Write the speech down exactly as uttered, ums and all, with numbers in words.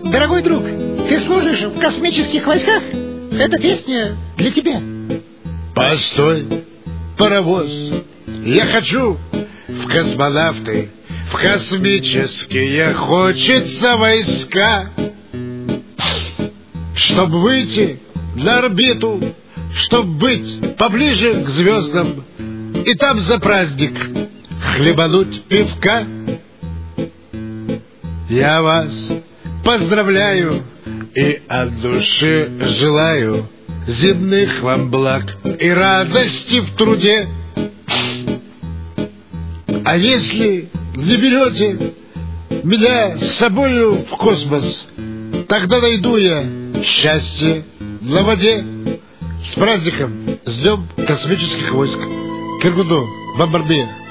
Дорогой друг, ты служишь в космических войсках? Эта песня для тебя. Постой, паровоз. Я хочу в космонавты, в космические хочется войска, чтоб выйти на орбиту, чтоб быть поближе к звездам и там за праздник хлебануть пивка. Я вас поздравляю и от души желаю земных вам благ и радости в труде. А если не берете меня с собою в космос, тогда найду я счастье на воде. С праздником, с Днем космических войск. Киргуду, Бомбарбия.